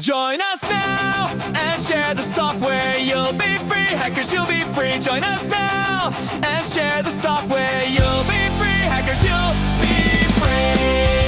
Join us now and share the software. You'll be free, hackers, you'll be free. Join us now and share the software. You'll be free, hackers, you'll be free.